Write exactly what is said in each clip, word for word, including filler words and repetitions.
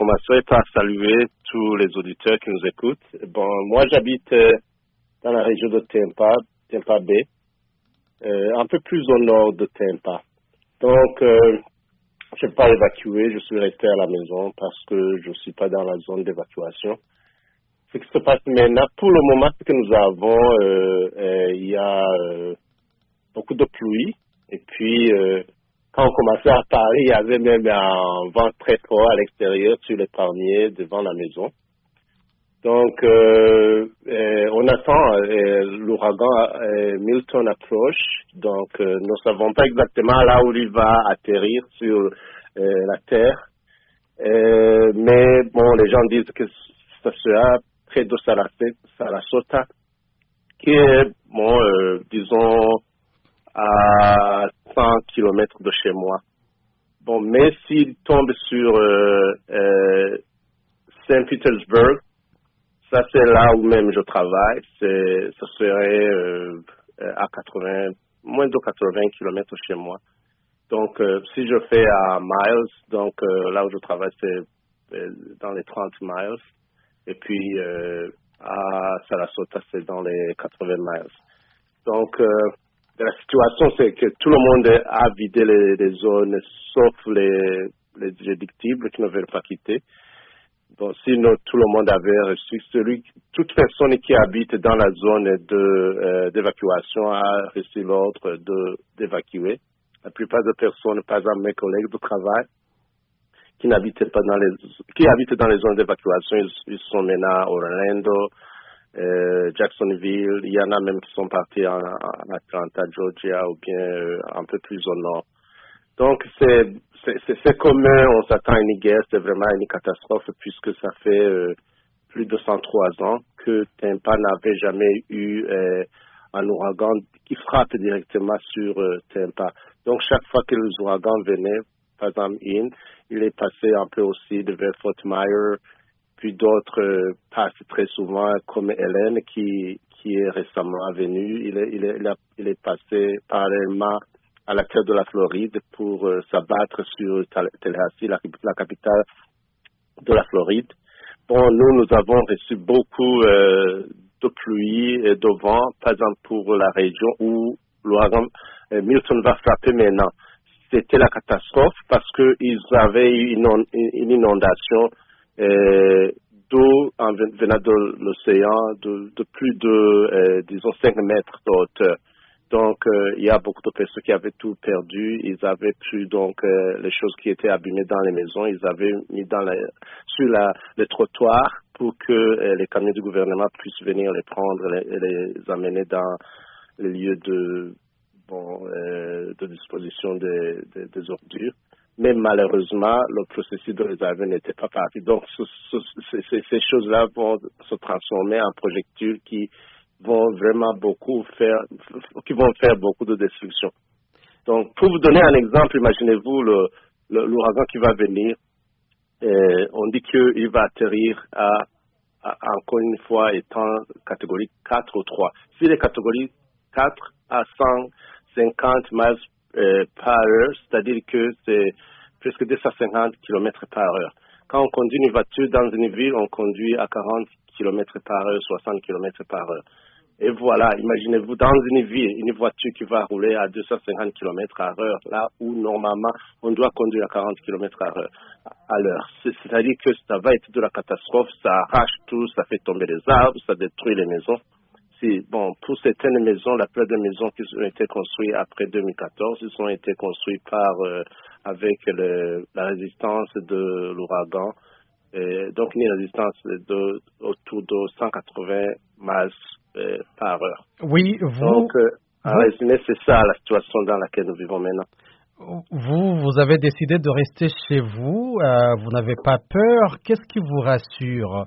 commencerai par saluer tous les auditeurs qui nous écoutent. Bon, moi, j'habite euh, dans la région de Tampa, Tampa Bay, euh, un peu plus au nord de Tampa. Donc, euh, je n'ai pas évacué, je suis resté à la maison parce que je ne suis pas dans la zone d'évacuation. Ce qui se passe maintenant, pour le moment, ce que nous avons, euh, euh, il y a euh, beaucoup de pluie. Et puis, euh, quand on commençait à parler, il y avait même un vent très fort à l'extérieur sur les palmiers devant la maison. Donc, euh, euh, on attend, euh, l'ouragan euh, Milton approche. Donc, euh, nous ne savons pas exactement là où il va atterrir sur euh, la Terre. Euh, mais bon, les gens disent que ça sera près de Sarasota, qui est, bon, euh, disons, à cent kilomètres de chez moi. Bon, mais s'il tombe sur euh, euh, Saint-Pétersbourg, ça c'est là où même je travaille, c'est, ça serait euh, à quatre-vingts, moins de quatre-vingts kilomètres chez moi. Donc, euh, si je fais à miles, donc euh, là où je travaille, c'est euh, dans les trente miles. Et puis, euh, à Sarasota, c'est dans les quatre-vingts miles. Donc, euh, la situation, c'est que tout le monde a vidé les, les zones, sauf les, les édictibles qui ne veulent pas quitter. Bon, sinon, tout le monde avait reçu, celui, toute personne qui habite dans la zone de, euh, d'évacuation a reçu l'ordre de, d'évacuer. La plupart des personnes, par exemple mes collègues de travail, qui n'habitaient pas dans les, qui habitent dans les zones d'évacuation, ils, ils sont maintenant à Orlando, euh, Jacksonville. Il y en a même qui sont partis en, en Atlanta, Georgia, ou bien euh, un peu plus au nord. Donc c'est, c'est, c'est, c'est commun, on s'attend à une guerre, c'est vraiment une catastrophe puisque ça fait euh, plus de cent trois ans que Tampa n'avait jamais eu euh, un ouragan qui frappe directement sur euh, Tampa. Donc, chaque fois que les ouragans venaient, par exemple, in, il est passé un peu aussi vers Fort Myers, puis d'autres euh, passent très souvent, comme Hélène, qui, qui est récemment venue. Il est, il est, il a, il est passé parallèlement à la terre de la Floride pour euh, s'abattre sur Tallahassee, la, la capitale de la Floride. Bon, nous, nous avons reçu beaucoup euh, de pluie et de vent, par exemple, pour la région où l'ouragan euh, Milton va frapper maintenant. C'était la catastrophe parce qu'ils avaient eu une, une inondation euh, d'eau en venant de l'océan de, de plus de, euh, disons, cinq mètres de hauteur. Donc, euh, il y a beaucoup de personnes qui avaient tout perdu. Ils avaient plus, donc, euh, les choses qui étaient abîmées dans les maisons. Ils avaient mis dans les, sur la, les trottoirs pour que euh, les camions du gouvernement puissent venir les prendre et les, les amener dans les lieux de, bon, euh, de disposition des, des, des ordures. Mais malheureusement, le processus de réserve n'était pas parti. Donc, ce, ce, ces, ces choses-là vont se transformer en projectiles qui vont vraiment beaucoup faire, qui vont faire beaucoup de destruction. Donc, pour vous donner un exemple, imaginez-vous le, le, l'ouragan qui va venir. Euh, on dit qu'il va atterrir à, à, encore une fois, étant catégorie quatre ou trois. S'il est catégorie quatre à cent cinquante miles euh, par heure, c'est-à-dire que c'est presque deux cent cinquante kilomètres par heure. Quand on conduit une voiture dans une ville, on conduit à quarante kilomètres par heure, soixante kilomètres par heure. Et voilà, imaginez-vous dans une ville, une voiture qui va rouler à deux cent cinquante kilomètres à l'heure, là où normalement on doit conduire à quarante kilomètres à l'heure. À l'heure. C'est-à-dire que ça va être de la catastrophe, ça arrache tout, ça fait tomber les arbres, ça détruit les maisons. Si, bon, pour certaines maisons, la plupart des maisons qui ont été construites après deux mille quatorze, ils ont été construites par, euh, avec le, la résistance de l'ouragan. Et donc, une résistance de, autour de cent quatre-vingts miles euh, par heure. Oui, vous... Donc, euh, en vous, résumé, c'est ça la situation dans laquelle nous vivons maintenant. Vous, vous avez décidé de rester chez vous. Euh, vous n'avez pas peur. Qu'est-ce qui vous rassure?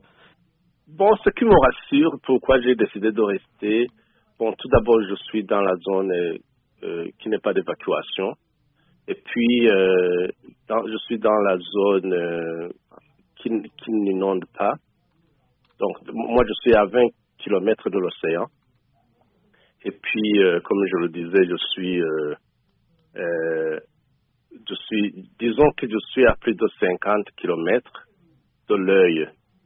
Bon, ce qui me rassure, pourquoi j'ai décidé de rester, bon, tout d'abord, je suis dans la zone euh, euh, qui n'est pas d'évacuation. Et puis, euh, dans, je suis dans la zone euh, qui, qui n'inonde pas. Donc, moi, je suis à vingt kilomètres de l'océan. Et puis, euh, comme je le disais, je suis, euh, euh, je suis, disons que je suis à plus de cinquante kilomètres de l'œil,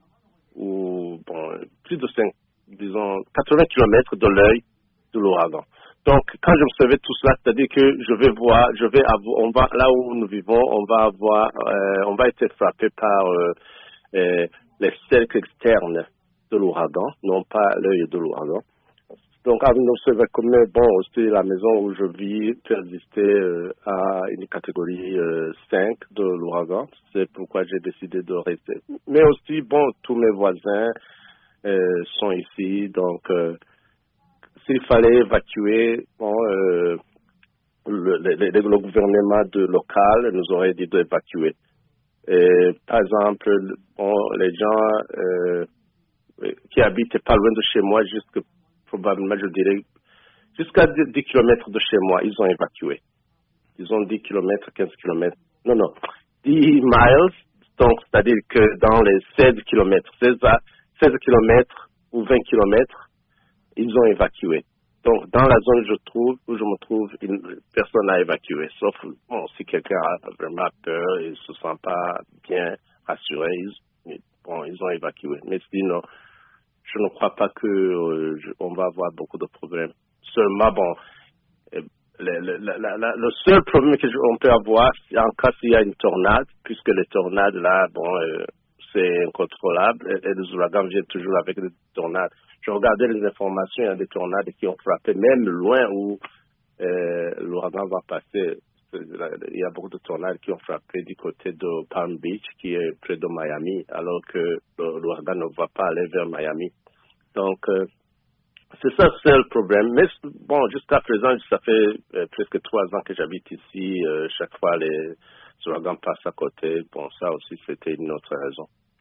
ou bon, plus de cinq, disons, quatre-vingts kilomètres de l'œil de l'ouragan. Donc, quand j'observais tout cela, c'est-à-dire que je vais voir, je vais avoir, on va, là où nous vivons, on va avoir, euh, on va être frappé par euh, euh, les cercles externes de l'ouragan, non pas l'œil de l'ouragan. Donc, à observer comme, bon, aussi la maison où je vis persistait euh, à une catégorie euh, cinq de l'ouragan. C'est pourquoi j'ai décidé de rester. Mais aussi, bon, tous mes voisins euh, sont ici, donc euh, s'il fallait évacuer, bon, euh, le, le, le, le gouvernement de local nous aurait dit d'évacuer. Et, par exemple, bon, les gens euh, qui habitent pas loin de chez moi, jusque probablement, je dirais, jusqu'à dix kilomètres de chez moi, ils ont évacué. Ils ont dix kilomètres, quinze kilomètres. Non, non, dix miles, donc c'est-à-dire que dans les seize kilomètres, seize kilomètres ou vingt kilomètres, ils ont évacué. Donc, dans la zone où je, trouve, où je me trouve, une, personne n'a évacué. Sauf bon, si quelqu'un a vraiment peur et ne se sent pas bien rassuré, ils, bon, ils ont évacué. Mais sinon, je ne crois pas que euh, je, on va avoir beaucoup de problèmes. Seulement, bon, euh, le, le, la, la, le seul problème que je, on peut avoir, c'est en cas s'il y a une tornade, puisque les tornades, là, bon, euh, c'est incontrôlable, et, et les ouragans viennent toujours avec des tornades. Je regardais les informations, il y a des tornades qui ont frappé, même loin où euh, l'ouragan va passer. Il y a beaucoup de tornades qui ont frappé du côté de Palm Beach, qui est près de Miami, alors que l'ouragan ne va pas aller vers Miami. Donc, euh, c'est ça le seul problème. Mais bon, jusqu'à présent, ça fait euh, presque trois ans que j'habite ici. Euh, chaque fois, les ouragans passent à côté. Bon, ça aussi, c'était une autre raison.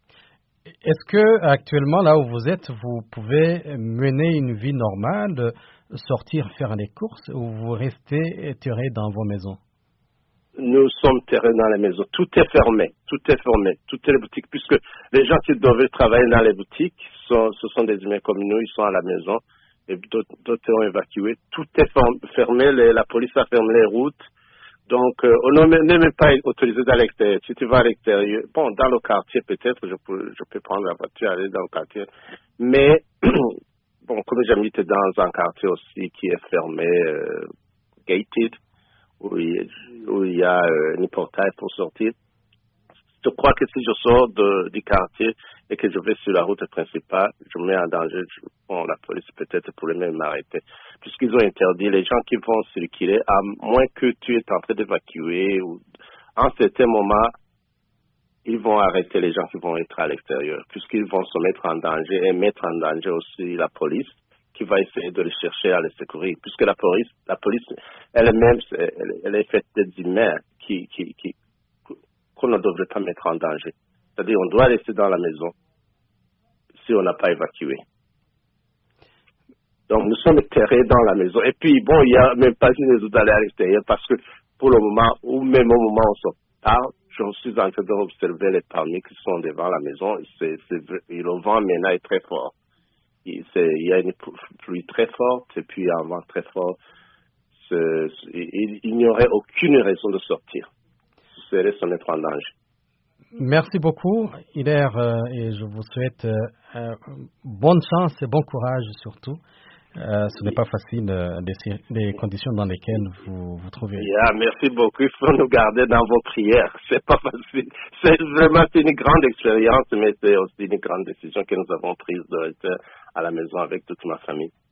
Est-ce que actuellement, là où vous êtes, vous pouvez mener une vie normale, sortir faire les courses, ou vous restez terré dans vos maisons? Nous sommes terrés dans les maisons. Tout est fermé. Tout est fermé. Toutes les boutiques, puisque les gens qui devaient travailler dans les boutiques, sont, ce sont des humains comme nous, ils sont à la maison, et d'autres ont évacué. Tout est fermé. Les, la police a fermé les routes. Donc, euh, on n'est même pas autorisé d'aller à l'extérieur. Si tu vas à l'extérieur, bon, dans le quartier, peut-être, je peux, je peux prendre la voiture, aller dans le quartier. Mais, bon, comme j'habite dans un quartier aussi qui est fermé, euh, gated, où il, où il y a euh, un portail pour sortir, je crois que si je sors de, du quartier et que je vais sur la route principale, je me mets en danger. Je, bon, la police peut-être pourrait même m'arrêter. Puisqu'ils ont interdit les gens qui vont circuler, à moins que tu es en train d'évacuer, ou en certain moment, ils vont arrêter les gens qui vont être à l'extérieur, puisqu'ils vont se mettre en danger et mettre en danger aussi la police, qui va essayer de les chercher à les secourir, puisque la police, la police elle-même, elle, elle est faite des humains qui, qui, qui, qu'on ne devrait pas mettre en danger. C'est-à-dire, on doit rester dans la maison si on n'a pas évacué. Donc, nous sommes terrés dans la maison. Et puis, bon, il n'y a même pas une raison d'aller à l'extérieur parce que pour le moment, ou même au moment où on se parle, je suis en train d'observer les palmiers qui sont devant la maison. C'est, c'est, et le vent maintenant est très fort. Il, c'est, il y a une pluie très forte et puis un vent très fort. C'est, il, il n'y aurait aucune raison de sortir. C'est se mettre en danger. Merci beaucoup, Hilaire, euh, et je vous souhaite euh, euh, bonne chance et bon courage surtout. Euh, ce n'est pas facile, euh, les, les conditions dans lesquelles vous vous trouvez. Yeah, merci beaucoup. Il faut nous garder dans vos prières. C'est pas facile. C'est vraiment une grande expérience, mais c'est aussi une grande décision que nous avons prise de rester à la maison avec toute ma famille.